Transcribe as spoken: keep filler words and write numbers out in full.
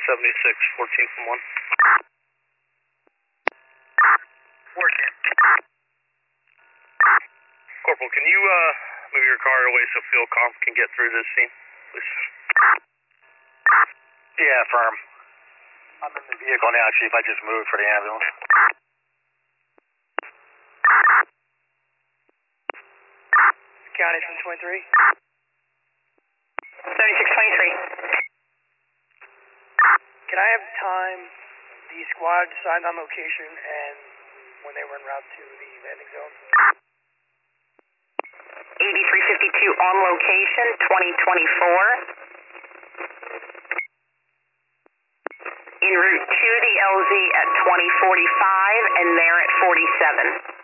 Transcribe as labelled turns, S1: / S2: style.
S1: seventy-six, fourteen from one.
S2: Working.
S1: Corporal, can you uh, move your car away so Field Comp can get through this scene, please?
S2: Yeah, firm. I'm in the vehicle now, Chief. I just moved for the ambulance.
S3: County from twenty-three.
S4: thirty-six twenty-three.
S3: Can I have time the squad signed on location and when they were en route to the landing zone?
S4: eighty-three fifty-two on location, twenty twenty-four. En route to the L Z at twenty forty-five and there at forty-seven.